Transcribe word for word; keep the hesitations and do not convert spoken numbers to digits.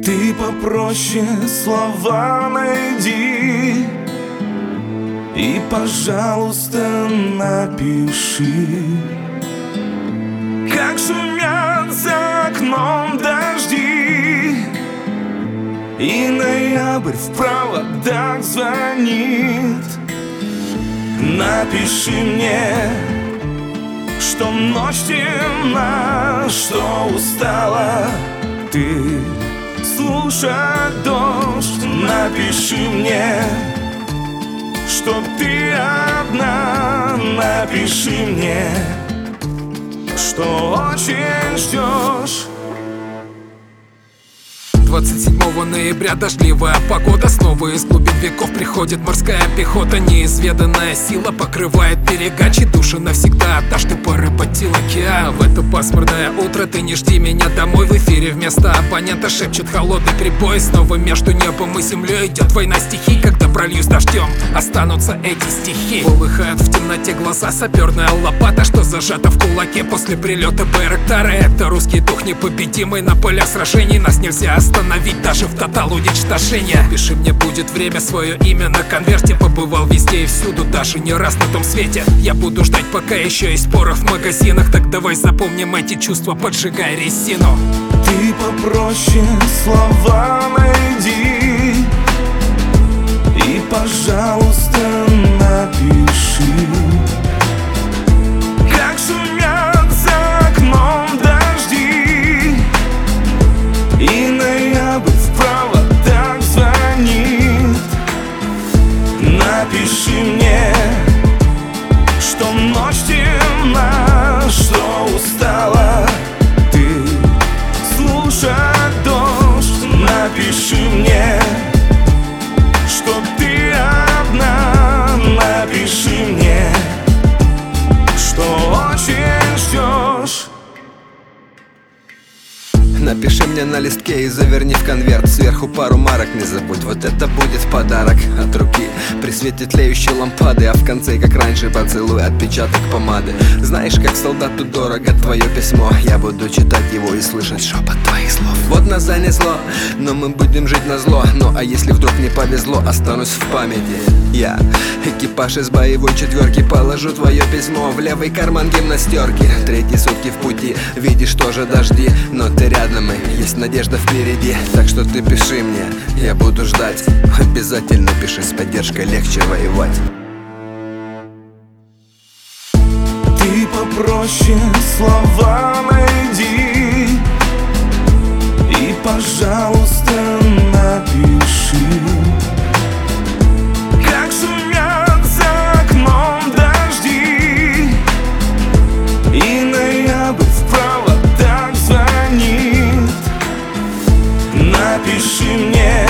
Ты попроще слова найди и, пожалуйста, напиши, как шумят за окном дожди, и ноябрь в проводах звонит. Напиши мне, что ночь темна, что устала ты слушать дождь. Напиши мне, что ты одна. Напиши мне, что очень ждешь. двадцать седьмого ноября дождливая погода. Снова из глубин веков приходит морская пехота. Неизведанная сила покрывает берега, чьи души навсегда отдашь ты поры под океан. В это пасмурное утро ты не жди меня домой. В эфире вместо оппонента шепчет холодный прибой. Снова между небом и землей идет война стихий. Когда прольюсь дождем, останутся эти стихи. Полыхают в темноте глаза, саперная лопата, что зажата в кулаке после прилета Байрактара. Это русский дух непобедимый, на полях сражений нас нельзя остановить, остановить даже в тотал уничтожения. Пиши мне, будет время, свое имя на конверте. Побывал везде и всюду, даже не раз на том свете. Я буду ждать, пока еще есть порох в магазинах. Так давай запомним эти чувства, поджигай резину. Ты попроще слова найди и, пожалуйста, напиши, как шумят за окном дожди, и ноябрь в проводах звонит. Напиши мне, что ночь темна, что устала ты слушать дождь. Напиши мне, что ты одна. Напиши мне, что очень ждешь. Напиши мне на листке и заверни в конверт. Сверху пару марок не забудь, вот это будет подарок от руки при свете тлеющей лампады. А в конце, как раньше, поцелуй, отпечаток помады. Знаешь, как солдату дорого твое письмо. Я буду читать его и слышать шепот твоих слов. Вот нас занесло, но мы будем жить назло. Ну а если вдруг не повезло, останусь в памяти я. Экипаж из боевой четверки, положу твое письмо в левый карман гимнастерки. Третьи сутки в пути, видишь тоже дожди, но ты рядом, и есть надежда впереди. Так что ты пиши мне, я буду ждать. Обязательно пиши, с поддержкой легче воевать. Ты попроще слова найди и, пожалуйста, напиши, как шумят за окном дожди, и ноябрь в проводах звонит. Напиши мне,